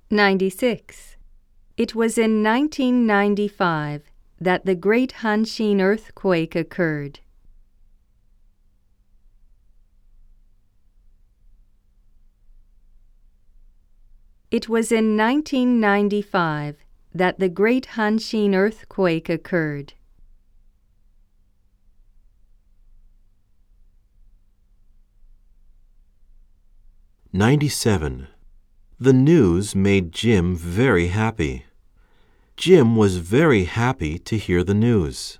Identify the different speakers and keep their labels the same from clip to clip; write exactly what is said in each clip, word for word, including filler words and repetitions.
Speaker 1: ninety-six. It was in nineteen ninety-five that the Great Hanshin earthquake occurred. It was in nineteen ninety-five that the Great Hanshin earthquake occurred.
Speaker 2: ninety-seven. The news made Jim very happy. Jim was very happy to hear the news.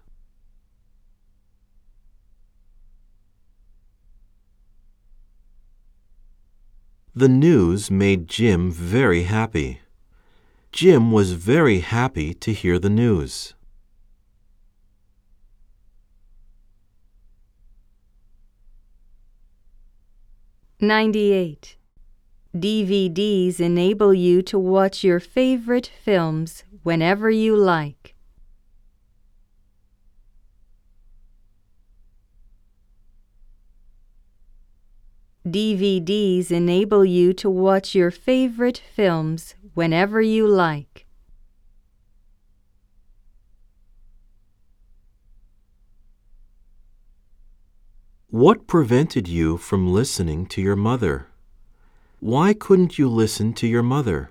Speaker 2: The news made Jim very happy. Jim was very happy to hear the news.
Speaker 1: ninety-eight. D V Ds enable you to watch your favorite films whenever you like. D V Ds enable you to watch your favorite films whenever you like.
Speaker 2: What prevented you from listening to your mother? Why couldn't you listen to your mother?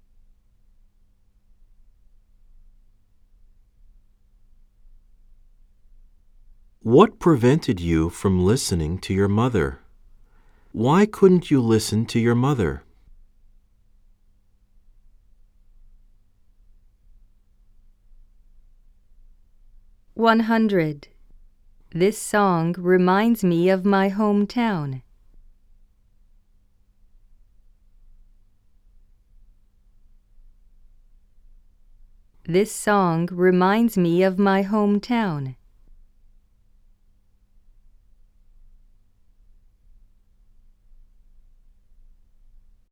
Speaker 2: What prevented you from listening to your mother? Why couldn't you listen to your mother?
Speaker 1: one hundred. This song reminds me of my hometown. This song reminds me of my hometown.